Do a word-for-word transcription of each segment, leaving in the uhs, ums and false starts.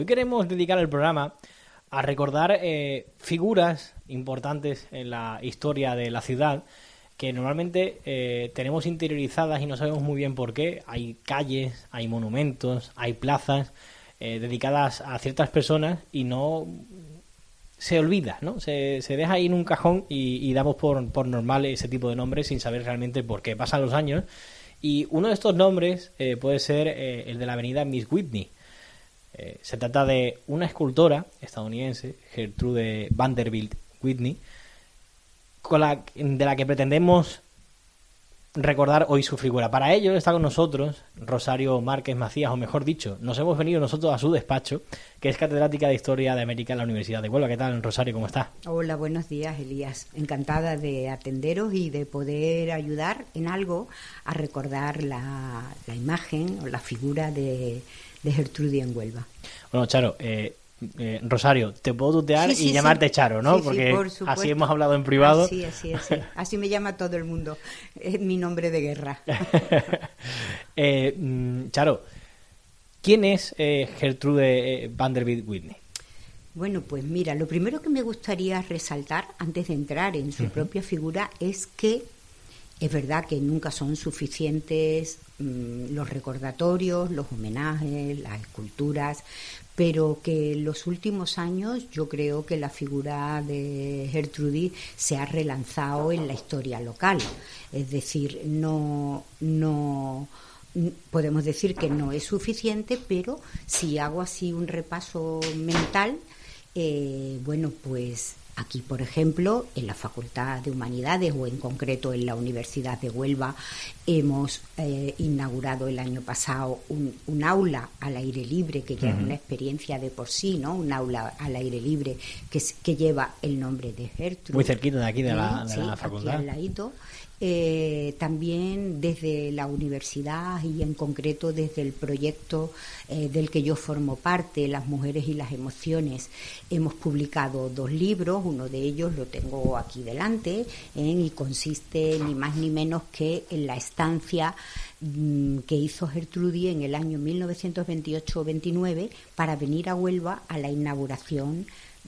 Hoy queremos dedicar el programa a recordar eh, figuras importantes en la historia de la ciudad que normalmente eh, tenemos interiorizadas y no sabemos muy bien por qué. Hay calles, hay monumentos, hay plazas eh, dedicadas a ciertas personas y no se olvida, ¿no? Se, se deja ahí en un cajón y, y damos por, por normal ese tipo de nombres sin saber realmente por qué. Pasan los años y uno de estos nombres eh, puede ser eh, el de la avenida Miss Whitney. Eh, se trata de una escultora estadounidense, Gertrude Vanderbilt Whitney, con la, de la que pretendemos recordar hoy su figura. Para ello está con nosotros Rosario Márquez Macías, o mejor dicho, nos hemos venido nosotros a su despacho, que es catedrática de Historia de América en la Universidad de Huelva. ¿Qué tal, Rosario? ¿Cómo estás? Hola, buenos días, Elías. Encantada de atenderos y de poder ayudar en algo a recordar la, la imagen o la figura de, de Gertrude en Huelva. Bueno, Charo, eh, eh, Rosario, te puedo tutear sí, sí, y llamarte sí. Charo, ¿no? Sí, Porque sí, por así hemos hablado en privado. Así, así, así. Así me llama todo el mundo. Es mi nombre de guerra. eh, Charo, ¿quién es eh, Gertrude eh, Vanderbilt Whitney? Bueno, pues mira, lo primero que me gustaría resaltar antes de entrar en su uh-huh. propia figura es que es verdad que nunca son suficientes mmm, los recordatorios, los homenajes, las esculturas, pero que en los últimos años yo creo que la figura de Gertrude se ha relanzado en la historia local. Es decir, no, no podemos decir que no es suficiente, pero si hago así un repaso mental, eh, bueno, pues aquí, por ejemplo, en la Facultad de Humanidades o en concreto en la Universidad de Huelva hemos eh, inaugurado el año pasado un, un aula al aire libre que ya uh-huh. es una experiencia de por sí, ¿no? Un aula al aire libre que, que lleva el nombre de Gertrude. Muy cerquita de aquí de la, de sí, la facultad. Aquí al ladito. Eh, también desde la universidad y en concreto desde el proyecto eh, del que yo formo parte, Las Mujeres y las Emociones, hemos publicado dos libros. Uno de ellos lo tengo aquí delante eh, y consiste ni más ni menos que en la estancia mm, que hizo Gertrude en el año mil novecientos veintiocho veintinueve para venir a Huelva a la inauguración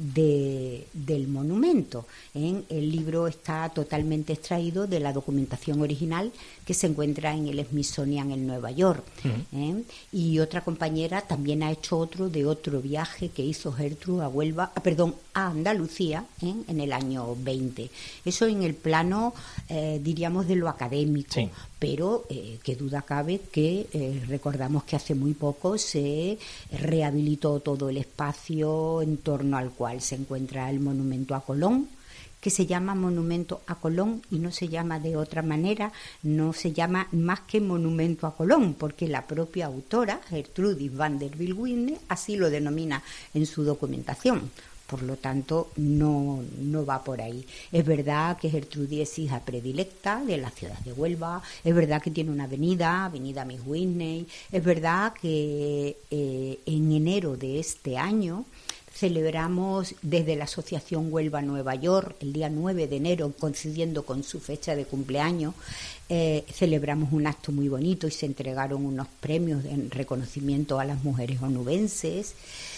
De, del monumento. ¿eh? El libro está totalmente extraído de la documentación original que se encuentra en el Smithsonian en Nueva York. Uh-huh. ¿eh? Y otra compañera también ha hecho otro de otro viaje que hizo Gertrude a Huelva, ah, perdón, a Andalucía ¿eh? en el año veinte. Eso en el plano, eh, diríamos, de lo académico. Sí. Pero eh, qué duda cabe que eh, recordamos que hace muy poco se rehabilitó todo el espacio en torno al cual se encuentra el monumento a Colón, que se llama Monumento a Colón y no se llama de otra manera, no se llama más que Monumento a Colón, porque la propia autora, Gertrude Vanderbilt Whitney, así lo denomina en su documentación. Por lo tanto, no, no va por ahí. Es verdad que Gertrude es hija predilecta de la ciudad de Huelva, es verdad que tiene una avenida, Avenida Miss Whitney, es verdad que eh, en enero de este año celebramos desde la Asociación Huelva Nueva York, el día nueve de enero, coincidiendo con su fecha de cumpleaños, eh, celebramos un acto muy bonito y se entregaron unos premios en reconocimiento a las mujeres onubenses.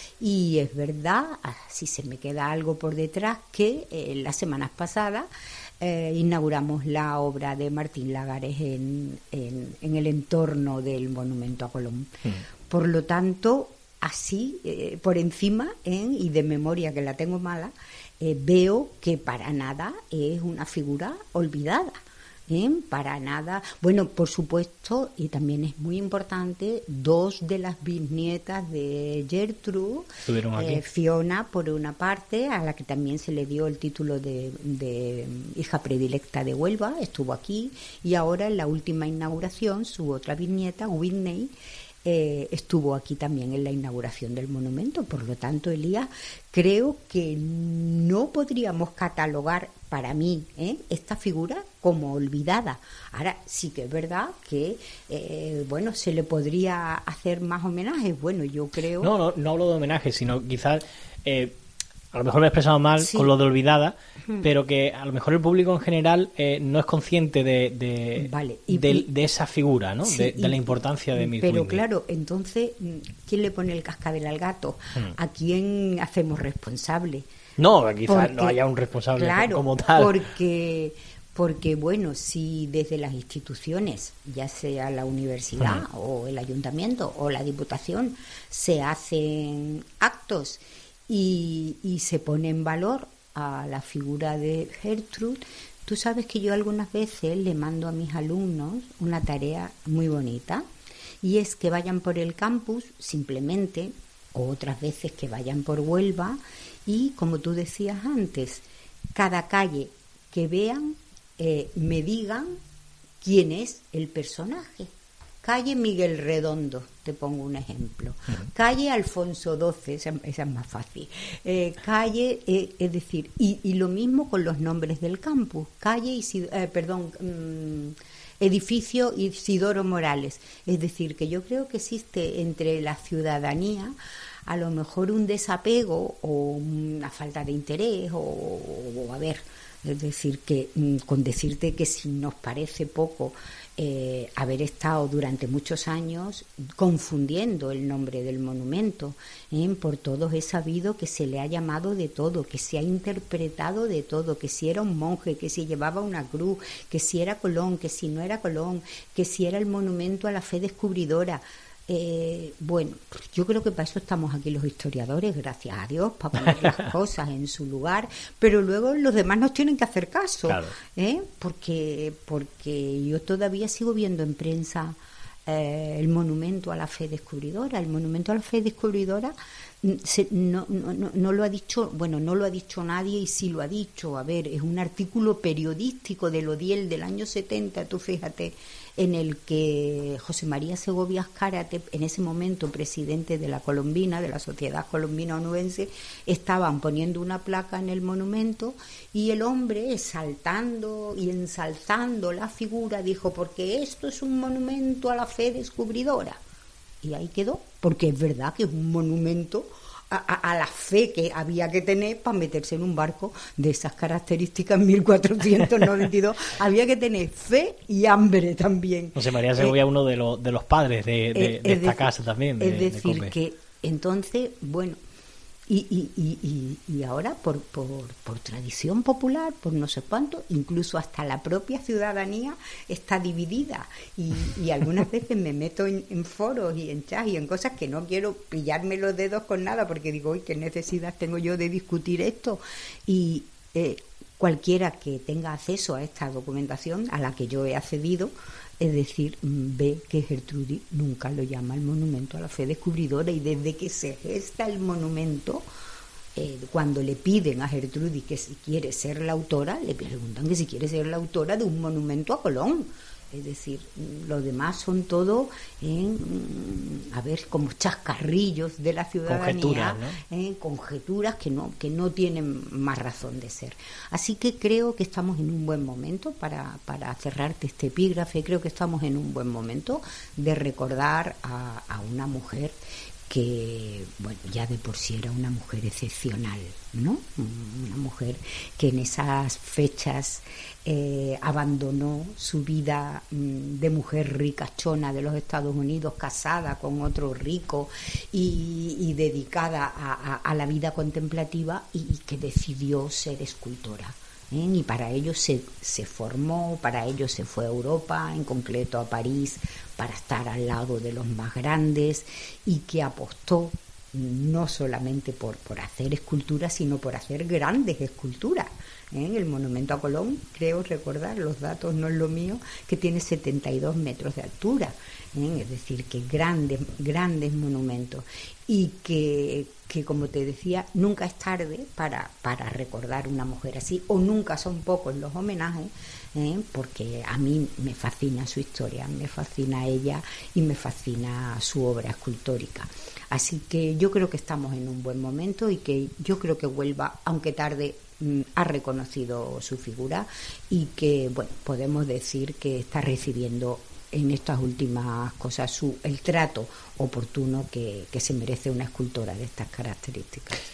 Y es verdad, si se me queda algo por detrás, que eh, las semanas pasadas eh, inauguramos la obra de Martín Lagares en, en, en el entorno del Monumento a Colón. Mm. Por lo tanto, así, eh, por encima, ¿eh? y de memoria que la tengo mala, eh, veo que para nada es una figura olvidada. ¿Eh? Para nada. Bueno, por supuesto, y también es muy importante, dos de las bisnietas de Gertrude, eh, Fiona por una parte, a la que también se le dio el título de, de hija predilecta de Huelva, estuvo aquí, y ahora en la última inauguración su otra bisnieta, Whitney, Eh, estuvo aquí también en la inauguración del monumento. Por lo tanto, Elías, creo que no podríamos catalogar para mí ¿eh? esta figura como olvidada. Ahora sí que es verdad que eh, bueno, se le podría hacer más homenajes. Bueno, yo creo... No, no, no hablo de homenajes, sino quizás... Eh, a lo mejor me he expresado mal Sí. con lo de olvidada, Hmm. pero que a lo mejor el público en general eh, no es consciente de, de, Vale, y- de, y- de esa figura, ¿no? Sí, de, de y- la importancia de Miss Pero Whitney. claro, entonces, ¿quién le pone el cascabel al gato? Hmm. ¿A quién hacemos responsable? No, quizás no Porque- haya un responsable claro, como tal. Porque, porque, bueno, si desde las instituciones, ya sea la universidad Hmm. o el ayuntamiento o la diputación, se hacen actos y, y se pone en valor a la figura de Gertrude, tú sabes que yo algunas veces le mando a mis alumnos una tarea muy bonita, y es que vayan por el campus simplemente, o otras veces que vayan por Huelva, y como tú decías antes, cada calle que vean, eh, me digan quién es el personaje. Calle Miguel Redondo, te pongo un ejemplo. Calle Alfonso doce, esa, esa es más fácil. Eh, calle, eh, es decir, y, y lo mismo con los nombres del campus. Calle, Isid- eh, perdón, mm, edificio Isidoro Morales. Es decir, que yo creo que existe entre la ciudadanía a lo mejor un desapego o una falta de interés o, o a ver, es decir, que mm, con decirte que si nos parece poco eh, haber estado durante muchos años confundiendo el nombre del monumento, ¿eh? Por todos he sabido que se le ha llamado de todo, que se ha interpretado de todo, que si era un monje, que si llevaba una cruz, que si era Colón, que si no era Colón, que si era el monumento a la fe descubridora. Eh, bueno, yo creo que para eso estamos aquí los historiadores, gracias a Dios, para poner las cosas en su lugar, pero luego los demás nos tienen que hacer caso, Claro. ¿eh? porque, porque yo todavía sigo viendo en prensa eh, el monumento a la fe descubridora. El monumento a la fe descubridora mm, se- no, no, no, no lo ha dicho, bueno, no lo ha dicho nadie, y sí lo ha dicho. A ver, es un artículo periodístico del Odiel del año setenta, tú fíjate, en el que José María Segovia Azcárate, en ese momento presidente de la Colombina, de la Sociedad Colombina Onubense, estaban poniendo una placa en el monumento, y el hombre, exaltando y ensalzando la figura, dijo: porque esto es un monumento a la fe descubridora. Y ahí quedó, porque es verdad que es un monumento a, a, a la fe que había que tener para meterse en un barco de esas características en mil cuatrocientos noventa y dos. Había que tener fe y hambre también. José María Segovia, Eh, uno de los, de los padres de, de- eh, de es esta deci- casa también. de- es de decir, Cope. que entonces, bueno, y, y, y, y, y ahora por, por, por tradición popular, por no sé cuánto, incluso hasta la propia ciudadanía está dividida. Y, y algunas veces me meto en, en foros y en chats y en cosas que no quiero pillarme los dedos con nada, porque digo, uy, ¿qué necesidad tengo yo de discutir esto? Y eh, cualquiera que tenga acceso a esta documentación, a la que yo he accedido, es decir, mm, ve que Gertrudis nunca lo llama el monumento a la fe descubridora, y desde que se gesta el monumento, eh, cuando le piden a Gertrudis que si quiere ser la autora, le preguntan que si quiere ser la autora de un monumento a Colón. Es decir, mm, los demás son todo, en, mm, a ver, como chascarrillos de la ciudadanía, Conjeturas, ¿no? eh, conjeturas que no, que no tienen más razón de ser. Así que creo que estamos en un buen momento para, para cerrarte este epígrafe. Creo que estamos en un buen momento de recordar a, a una mujer que, bueno, ya de por sí era una mujer excepcional, ¿no? Una mujer que en esas fechas eh, abandonó su vida mm, de mujer ricachona de los Estados Unidos, casada con otro rico y, y dedicada a, a, a la vida contemplativa, y, y que decidió ser escultora. ¿eh? Y para ello se, se formó, para ello se fue a Europa, en concreto a París, para estar al lado de los más grandes, y que apostó no solamente por, por hacer esculturas, sino por hacer grandes esculturas. ¿eh? El monumento a Colón, creo recordar, los datos no es lo mío, que tiene setenta y dos metros de altura, ¿eh? Es decir, que grandes, grandes monumentos, y que, que, como te decía, nunca es tarde para, para recordar una mujer así, o nunca son pocos los homenajes, ¿eh? Porque a mí me fascina su historia, me fascina ella y me fascina su obra escultórica. Así que yo creo que estamos en un buen momento, y que yo creo que Huelva, aunque tarde, ha reconocido su figura, y que, bueno, podemos decir que está recibiendo en estas últimas cosas su, el trato oportuno que, que se merece una escultora de estas características.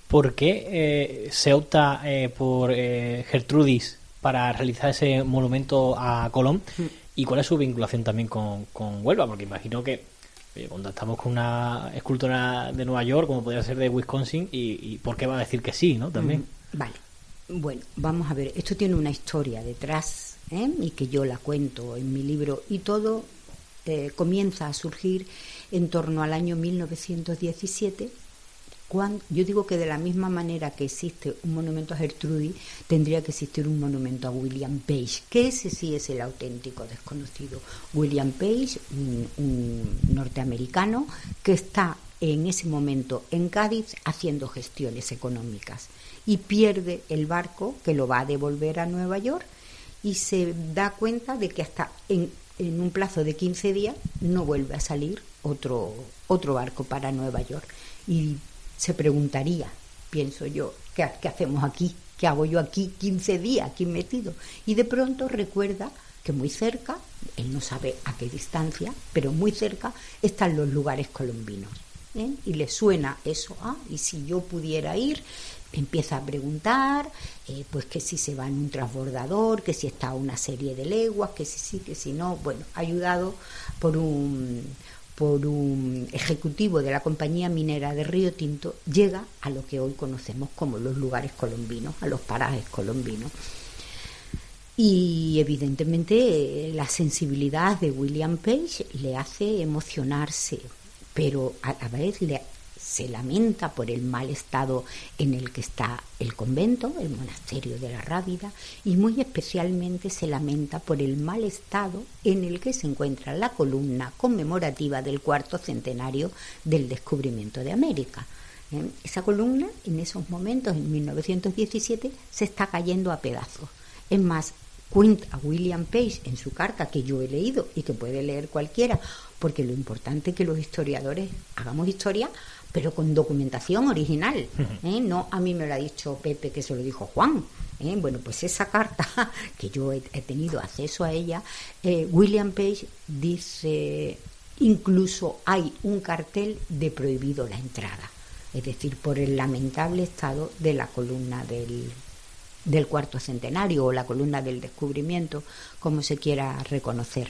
¿por qué eh, se opta eh, por eh, Gertrudis para realizar ese monumento a Colón? Mm. ¿Y cuál es su vinculación también con, con Huelva? Porque imagino que oye, cuando estamos con una escultora de Nueva York, como podría ser de Wisconsin, y, y ¿por qué va a decir que sí, no? También. Mm, vale. Bueno, vamos a ver. Esto tiene una historia detrás, ¿eh? Y que yo la cuento en mi libro. Y todo eh, comienza a surgir en torno al año mil novecientos diecisiete. Cuando, yo digo que de la misma manera que existe un monumento a Gertrudis, tendría que existir un monumento a William Page, que ese sí es el auténtico desconocido. William Page, un, un norteamericano que está en ese momento en Cádiz haciendo gestiones económicas y pierde el barco que lo va a devolver a Nueva York y se da cuenta de que hasta en, en un plazo de quince días no vuelve a salir otro, otro barco para Nueva York. Y se preguntaría, pienso yo, ¿qué, ¿qué hacemos aquí? ¿Qué hago yo aquí quince días aquí metido? Y de pronto recuerda que muy cerca, él no sabe a qué distancia, pero muy cerca están los lugares colombinos. ¿eh? Y le suena eso, ah, y si yo pudiera ir, empieza a preguntar, eh, pues que si se va en un transbordador, que si está a una serie de leguas, que si sí, que si no, bueno, ayudado por un... por un ejecutivo de la compañía minera de Río Tinto, llega a lo que hoy conocemos como los lugares colombinos, a los parajes colombinos. Y evidentemente la sensibilidad de William Page le hace emocionarse, pero a la vez le se lamenta por el mal estado en el que está el convento, el monasterio de la Rábida, y muy especialmente se lamenta por el mal estado en el que se encuentra la columna conmemorativa del cuarto centenario del descubrimiento de América. ¿Eh? Esa columna, en esos momentos, en mil novecientos diecisiete, se está cayendo a pedazos. Es más, cuenta William Page en su carta, que yo he leído y que puede leer cualquiera, porque lo importante es que los historiadores hagamos historia, pero con documentación original, ¿eh? No a mí me lo ha dicho Pepe, que se lo dijo Juan. ¿eh? Bueno, pues esa carta, que yo he, he tenido acceso a ella, eh, William Page dice, incluso hay un cartel de prohibido la entrada, es decir, por el lamentable estado de la columna del, del cuarto centenario, o la columna del descubrimiento, como se quiera reconocer.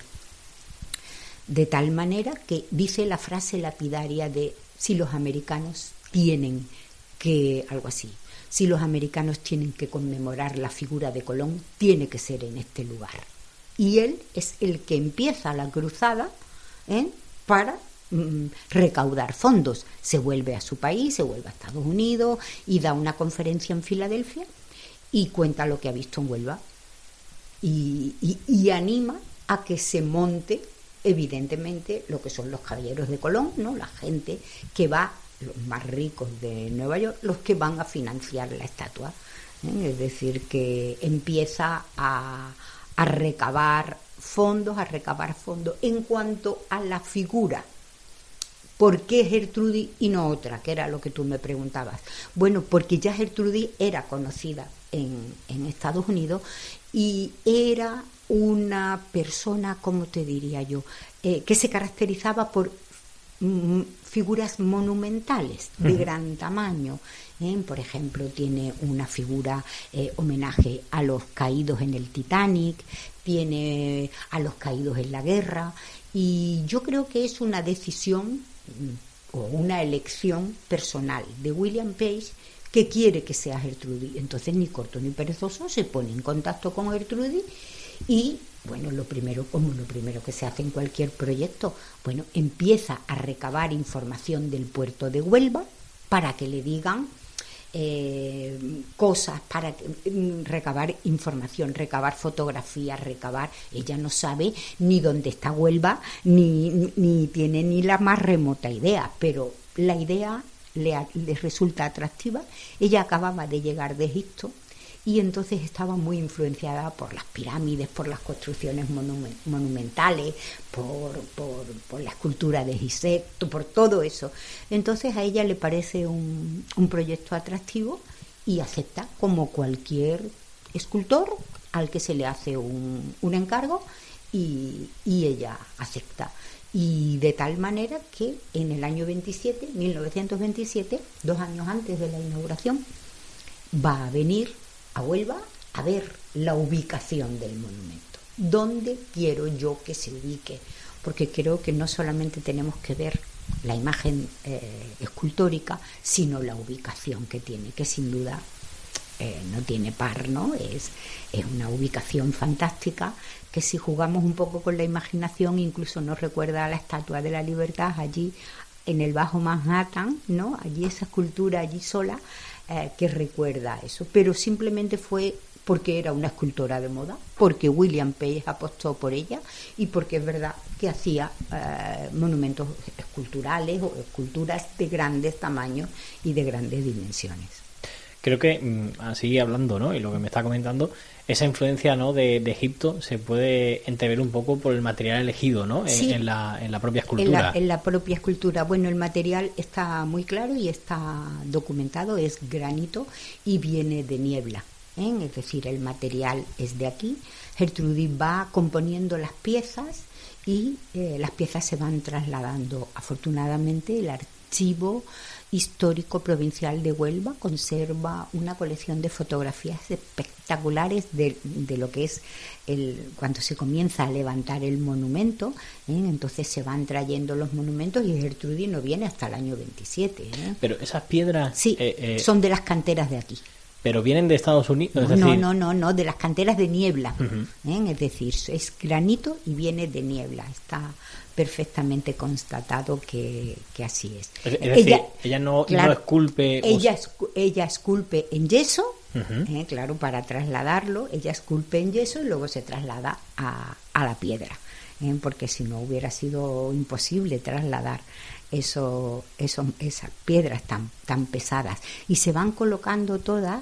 De tal manera que dice la frase lapidaria de: si los americanos tienen que, algo así, si los americanos tienen que conmemorar la figura de Colón, tiene que ser en este lugar. Y él es el que empieza la cruzada ¿eh? para mm, recaudar fondos. Se vuelve a su país, se vuelve a Estados Unidos y da una conferencia en Filadelfia y cuenta lo que ha visto en Huelva. Y, y, y anima a que se monte, evidentemente, lo que son los caballeros de Colón, ¿no? La gente que va, los más ricos de Nueva York, los que van a financiar la estatua. ¿eh? Es decir, que empieza a, a recabar fondos, a recabar fondos. En cuanto a la figura, ¿por qué Gertrudis y no otra? Que era lo que tú me preguntabas. Bueno, porque ya Gertrudis era conocida en, en Estados Unidos y era una persona, ¿cómo te diría yo?, eh, que se caracterizaba por mm, figuras monumentales de uh-huh. gran tamaño. ¿eh? Por ejemplo, tiene una figura eh, homenaje a los caídos en el Titanic, tiene a los caídos en la guerra, y yo creo que es una decisión mm, o una elección personal de William Page, que quiere que sea Gertrudis. Entonces, ni corto ni perezoso, se pone en contacto con Gertrudis. Y, bueno, lo primero, como lo primero que se hace en cualquier proyecto, bueno, empieza a recabar información del puerto de Huelva para que le digan eh, cosas, para que, recabar información, recabar fotografías, recabar... Ella no sabe ni dónde está Huelva, ni, ni tiene ni la más remota idea, pero la idea le, le resulta atractiva. Ella acababa de llegar de Egipto, y entonces estaba muy influenciada por las pirámides, por las construcciones monument- monumentales, por, por, por la escultura de Gizeh, por todo eso. Entonces a ella le parece un, un proyecto atractivo y acepta, como cualquier escultor al que se le hace un, un encargo, y, y ella acepta. Y de tal manera que en el año veintisiete, mil novecientos veintisiete, dos años antes de la inauguración, va a venir a Huelva a ver la ubicación del monumento. ¿Dónde quiero yo que se ubique? Porque creo que no solamente tenemos que ver la imagen eh, escultórica, sino la ubicación que tiene, que sin duda eh, no tiene par, ¿no? Es, es una ubicación fantástica que, si jugamos un poco con la imaginación, incluso nos recuerda a la Estatua de la Libertad allí en el Bajo Manhattan, ¿no? Allí esa escultura allí sola eh, que recuerda eso, pero simplemente fue porque era una escultora de moda, porque William Page apostó por ella y porque es verdad que hacía eh, monumentos esculturales o esculturas de grandes tamaños y de grandes dimensiones. Creo que, así hablando, ¿no?, y lo que me está comentando, esa influencia, ¿no?, de, de Egipto se puede entrever un poco por el material elegido, ¿no?, sí, en, en, la, en la propia escultura. En la, en la propia escultura. Bueno, el material está muy claro y está documentado, es granito y viene de niebla, ¿eh? Es decir, el material es de aquí. Gertrudis va componiendo las piezas y eh, las piezas se van trasladando. Afortunadamente, el Archivo Histórico Provincial de Huelva conserva una colección de fotografías espectaculares de, de lo que es el cuando se comienza a levantar el monumento, ¿eh? Entonces se van trayendo los monumentos y Gertrudis no viene hasta el año veintisiete, ¿eh? Pero esas piedras... Sí, eh, eh... son de las canteras de aquí. Pero vienen de Estados Unidos, es no, decir... no, no, no, de las canteras de niebla, uh-huh. ¿eh? Es decir, es granito y viene de niebla. Está perfectamente constatado que, que así es. Es, es decir, ella, ella no, claro, no esculpe... Ella, escu, ella esculpe en yeso, uh-huh. ¿eh? Claro, para trasladarlo, ella esculpe en yeso y luego se traslada a, a la piedra, ¿eh? Porque si no hubiera sido imposible trasladar eso, eso, esas piedras tan, tan pesadas. Y se van colocando todas.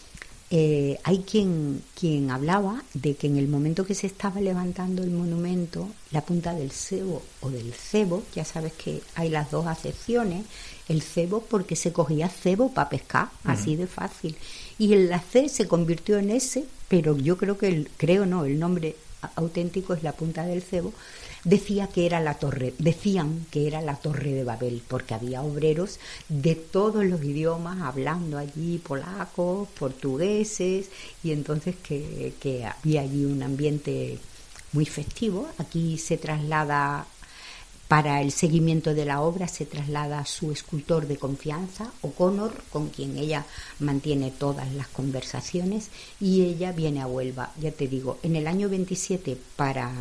Eh, hay quien, quien hablaba de que en el momento que se estaba levantando el monumento, la punta del cebo o del cebo, ya sabes que hay las dos acepciones, el cebo porque se cogía cebo para pescar, uh-huh. así de fácil, y el la C se convirtió en S, pero yo creo que, el, creo no, el nombre auténtico es la punta del cebo. Decía que era la torre, decían que era la Torre de Babel, porque había obreros de todos los idiomas hablando allí, polacos, portugueses, y entonces que, que había allí un ambiente muy festivo. Aquí se traslada, para el seguimiento de la obra, se traslada su escultor de confianza, O'Connor, con quien ella mantiene todas las conversaciones, y ella viene a Huelva, ya te digo, en el año veintisiete para...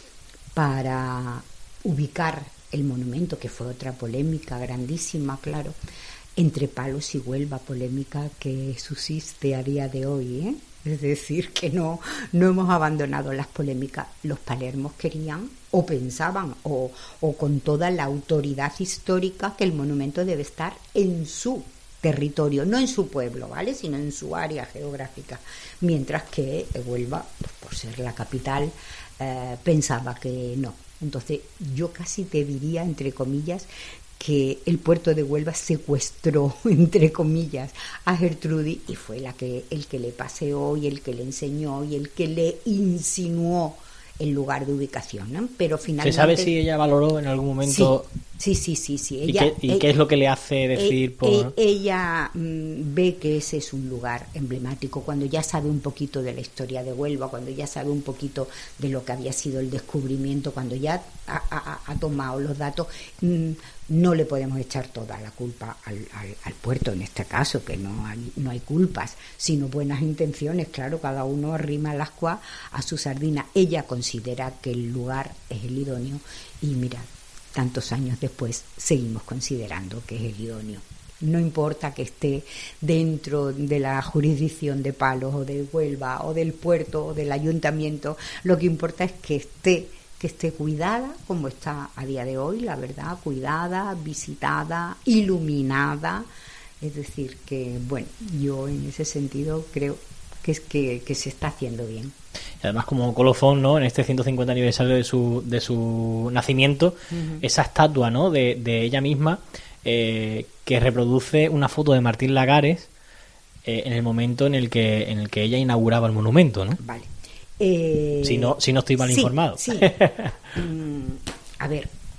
para ubicar el monumento, que fue otra polémica grandísima, claro, entre Palos y Huelva, polémica que subsiste a día de hoy, ¿eh? Es decir, que no, no hemos abandonado las polémicas. Los palermos querían, o pensaban, o, o con toda la autoridad histórica, que el monumento debe estar en su territorio, no en su pueblo, ¿vale?, sino en su área geográfica, mientras que Huelva, pues, por ser la capital, eh, pensaba que no. Entonces yo casi te diría, entre comillas, que el puerto de Huelva secuestró, entre comillas, a Gertrudis, y fue la que el que le paseó y el que le enseñó y el que le insinuó el lugar de ubicación, ¿no? Pero finalmente... ¿Se sabe si ella valoró en algún momento? Sí, sí, sí, sí. sí. ¿Y, ella, qué, y ella, qué es lo que le hace decir? E, por... Ella mmm, ve que ese es un lugar emblemático, cuando ya sabe un poquito de la historia de Huelva, cuando ya sabe un poquito de lo que había sido el descubrimiento, cuando ya ha, ha, ha tomado los datos. Mmm, no le podemos echar toda la culpa al, al, al puerto, en este caso, que no hay, no hay culpas, sino buenas intenciones. Claro, cada uno arrima el ascua a su sardina. Ella considera que el lugar es el idóneo y mira, tantos años después seguimos considerando que es el idóneo. No importa que esté dentro de la jurisdicción de Palos o de Huelva o del puerto o del ayuntamiento, lo que importa es que esté que esté cuidada como está a día de hoy, la verdad, cuidada, visitada, iluminada. Es decir, que bueno, yo en ese sentido creo que es que, que se está haciendo bien. Y además, como colofón, ¿no?, en este ciento cincuenta aniversario de su de su nacimiento, uh-huh. esa estatua, ¿no?, de, de ella misma, eh, que reproduce una foto de Martín Lagares eh, en el momento en el que en el que ella inauguraba el monumento, ¿no? Vale. Eh, si no si no estoy mal sí, informado. Sí. mm, a ver,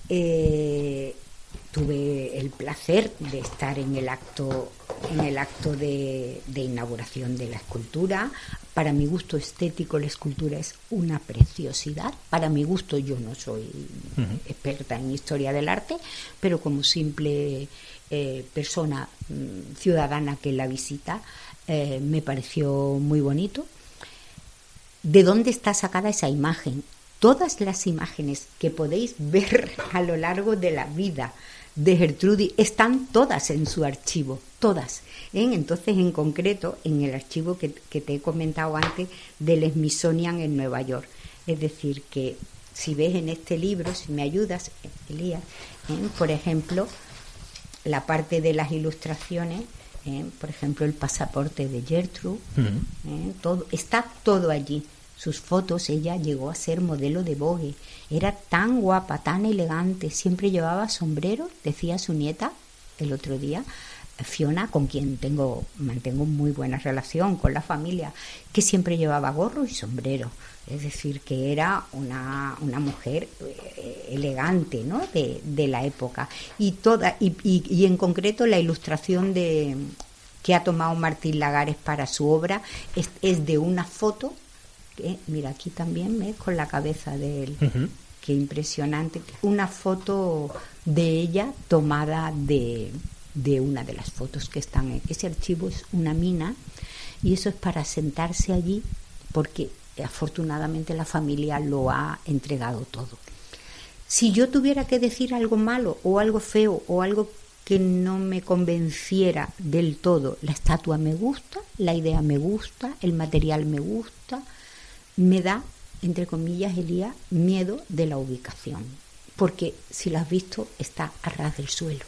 eh, tuve el placer de estar en el acto en el acto de, de inauguración de la escultura. Para mi gusto estético, la escultura es una preciosidad. Para mi gusto, yo no soy uh-huh. experta en historia del arte, pero como simple eh, persona mmm, ciudadana que la visita, eh, me pareció muy bonito. ¿De dónde está sacada esa imagen? Todas las imágenes que podéis ver a lo largo de la vida de Gertrudis están todas en su archivo, todas. ¿eh? Entonces, en concreto, en el archivo que, que te he comentado antes del Smithsonian en Nueva York. Es decir, que si ves en este libro, si me ayudas, Elías, ¿eh? por ejemplo, la parte de las ilustraciones, ¿eh? por ejemplo, el pasaporte de Gertrude, uh-huh. ¿eh? todo, está todo allí. Sus fotos, ella llegó a ser modelo de Vogue, era tan guapa, tan elegante, siempre llevaba sombrero, decía su nieta el otro día, Fiona, con quien tengo mantengo muy buena relación con la familia, que siempre llevaba gorro y sombrero, es decir, que era una, una mujer eh, elegante, ¿no? de, de la época, y toda y, y, y en concreto la ilustración de que ha tomado Martín Lagares para su obra es, es de una foto. Que, mira, aquí también ves con la cabeza de él, uh-huh. qué impresionante, una foto de ella tomada de, de una de las fotos que están en ese archivo. Es una mina y eso es para sentarse allí porque afortunadamente la familia lo ha entregado todo. Si yo tuviera que decir algo malo o algo feo o algo que no me convenciera del todo, la estatua me gusta, la idea me gusta, el material me gusta. Me da, entre comillas, Elías, miedo de la ubicación, porque si lo has visto está a ras del suelo.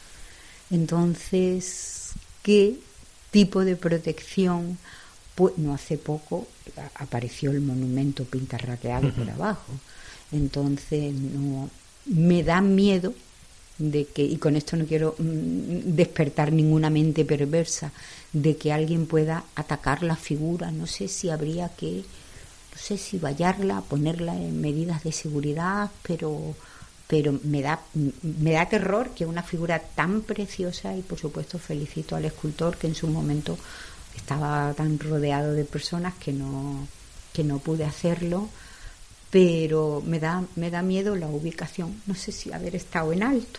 Entonces, ¿qué tipo de protección? Pues no hace poco apareció el monumento pintarraqueado uh-huh. por abajo. Entonces, no me da miedo de que, y con esto no quiero mm, despertar ninguna mente perversa, de que alguien pueda atacar la figura. No sé si habría que no sé si vallarla, ponerla en medidas de seguridad, pero pero me da me da terror que una figura tan preciosa, y por supuesto felicito al escultor que en su momento estaba tan rodeado de personas que no que no pude hacerlo, pero me da me da miedo la ubicación. No sé si haber estado en alto,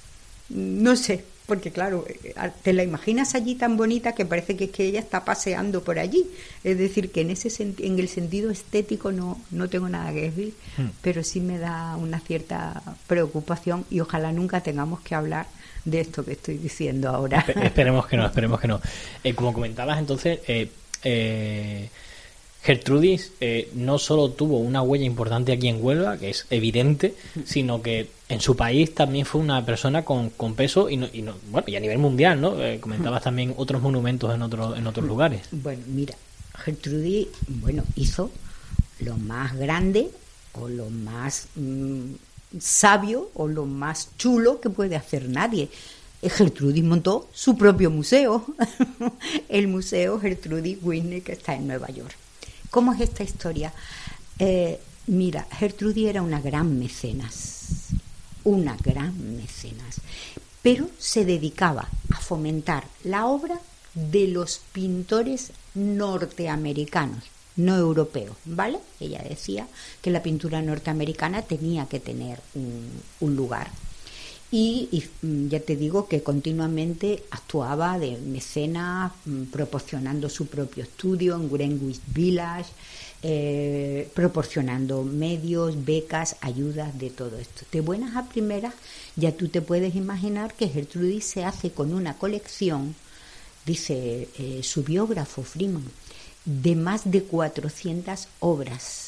no sé, porque claro, te la imaginas allí tan bonita que parece que es que ella está paseando por allí. Es decir, que en ese senti- en el sentido estético no, no tengo nada que decir, hmm. pero sí me da una cierta preocupación y ojalá nunca tengamos que hablar de esto que estoy diciendo ahora. Espe- esperemos que no, esperemos que no. Eh, como comentabas entonces, eh, eh, Gertrudis eh, no solo tuvo una huella importante aquí en Huelva, que es evidente, sino que en su país también fue una persona con, con peso y, no, y no, bueno, y a nivel mundial, ¿no? Eh, comentabas también otros monumentos en otros en otros lugares. Bueno, mira, Gertrudis, bueno, hizo lo más grande o lo más mmm, sabio o lo más chulo que puede hacer nadie. Gertrudis montó su propio museo, el Museo Gertrudis Whitney, que está en Nueva York. ¿Cómo es esta historia? Eh, mira, Gertrudis era una gran mecenas, una gran mecenas, pero se dedicaba a fomentar la obra de los pintores norteamericanos, no europeos, ¿vale? Ella decía que la pintura norteamericana tenía que tener un, un lugar. Y, y ya te digo que continuamente actuaba de mecenas, proporcionando su propio estudio en Greenwich Village, eh, proporcionando medios, becas, ayudas, de todo esto. De buenas a primeras, ya tú te puedes imaginar que Gertrudis se hace con una colección, dice eh, su biógrafo Freeman, de más de cuatrocientas obras.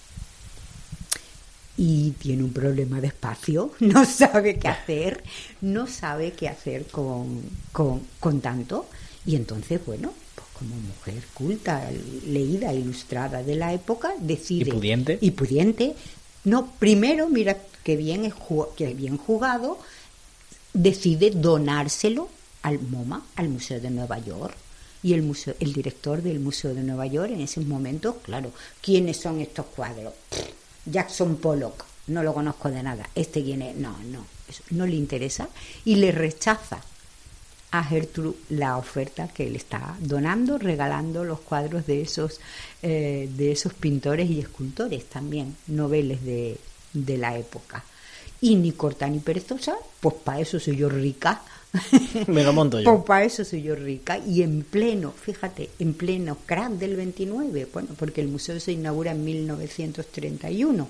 Y tiene un problema de espacio, no sabe qué hacer, no sabe qué hacer con, con, con tanto. Y entonces, bueno, pues como mujer culta, leída, ilustrada de la época, decide... Y pudiente. Y pudiente. No, primero, mira, qué bien, es, qué bien jugado, decide donárselo al MoMA, al Museo de Nueva York. Y el, museo, el director del Museo de Nueva York en ese momento, claro, ¿quiénes son estos cuadros? Jackson Pollock, no lo conozco de nada, ¿este quién es? No, no, eso no le interesa y le rechaza a Gertrude la oferta que le está donando, regalando los cuadros de esos eh, de esos pintores y escultores también, noveles de, de la época. Y ni corta ni perezosa, pues para eso soy yo rica. Me lo monto yo. Pues para eso soy yo rica. Y en pleno, fíjate, en pleno crack del veintinueve, bueno, porque el museo se inaugura en mil novecientos treinta y uno,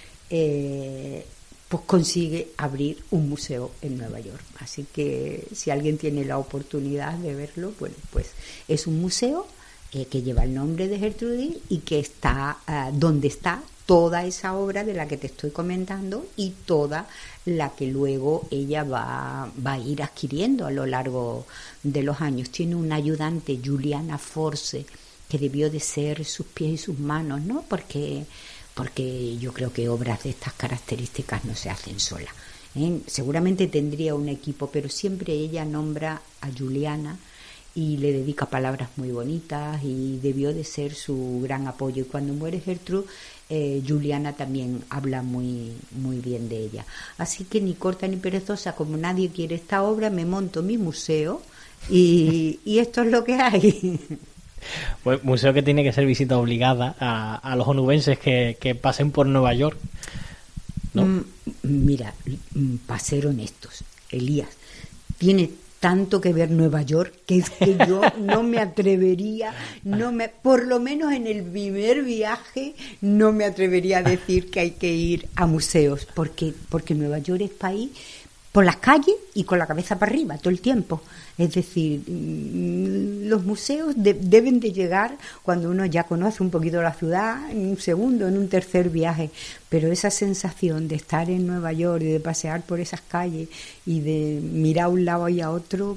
eh, pues consigue abrir un museo en Nueva York. Así que si alguien tiene la oportunidad de verlo, bueno, pues es un museo eh, que lleva el nombre de Gertrudis y que está uh, donde está toda esa obra de la que te estoy comentando y toda la que luego ella va, va a ir adquiriendo a lo largo de los años. Tiene una ayudante, Juliana Force, que debió de ser sus pies y sus manos, ¿no? Porque porque yo creo que obras de estas características no se hacen sola, ¿eh? Seguramente tendría un equipo, pero siempre ella nombra a Juliana y le dedica palabras muy bonitas y debió de ser su gran apoyo. Y cuando muere Gertrude, eh, Juliana también habla muy, muy bien de ella. Así que ni corta ni perezosa, como nadie quiere esta obra, me monto mi museo y, y esto es lo que hay. Pues museo que tiene que ser visita obligada a, a los onubenses que, que pasen por Nueva York, ¿no? Mm, mira, para ser honestos, Elías, tiene tanto que ver Nueva York que es que yo no me atrevería, no me, por lo menos en el primer viaje, no me atrevería a decir que hay que ir a museos, porque, porque Nueva York es país por las calles y con la cabeza para arriba todo el tiempo. Es decir, los museos de, deben de llegar cuando uno ya conoce un poquito la ciudad, en un segundo, en un tercer viaje, pero esa sensación de estar en Nueva York y de pasear por esas calles y de mirar a un lado y a otro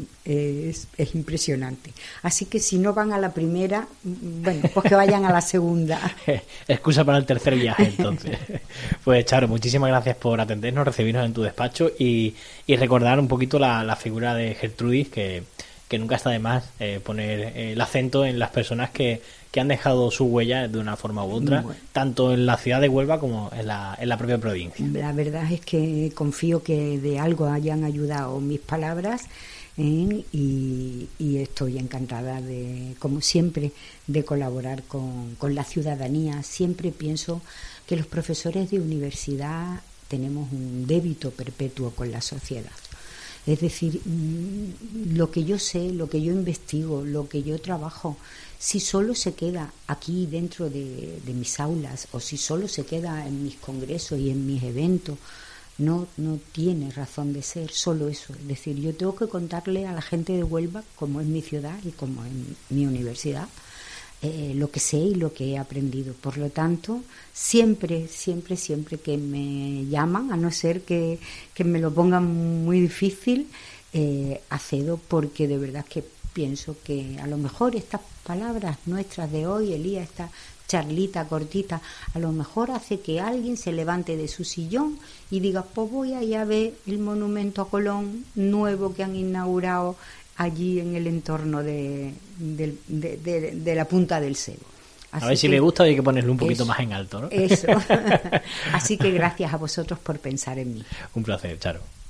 es, es impresionante. Así que si no van a la primera, bueno, pues que vayan a la segunda. Excusa para el tercer viaje, entonces. Pues Charo, muchísimas gracias por atendernos, recibirnos en tu despacho y, y recordar un poquito la, la figura de Gertrudis, que, que nunca está de más eh, poner eh, el acento en las personas que, que han dejado su huella de una forma u otra, bueno, tanto en la ciudad de Huelva como en la, en la propia provincia. La verdad es que confío que de algo hayan ayudado mis palabras, ¿eh? y, y estoy encantada de, como siempre, de colaborar con, con la ciudadanía. Siempre pienso que los profesores de universidad tenemos un débito perpetuo con la sociedad. Es decir, lo que yo sé, lo que yo investigo, lo que yo trabajo, si solo se queda aquí dentro de, de mis aulas o si solo se queda en mis congresos y en mis eventos, no, no tiene razón de ser solo eso. Es decir, yo tengo que contarle a la gente de Huelva, como es mi ciudad y como es mi universidad, Eh, lo que sé y lo que he aprendido. Por lo tanto, siempre, siempre, siempre que me llaman, a no ser que, que me lo pongan muy difícil, eh, accedo, porque de verdad que pienso que a lo mejor estas palabras nuestras de hoy, Elías, esta charlita cortita, a lo mejor hace que alguien se levante de su sillón y diga, pues voy a ir a ver el monumento a Colón nuevo que han inaugurado allí en el entorno de, de, de, de, de la Punta del Cebo. Así a ver si que, le gusta, hay que ponerlo un poquito eso, más en alto, ¿no? Eso. Así que gracias a vosotros por pensar en mí. Un placer, Charo.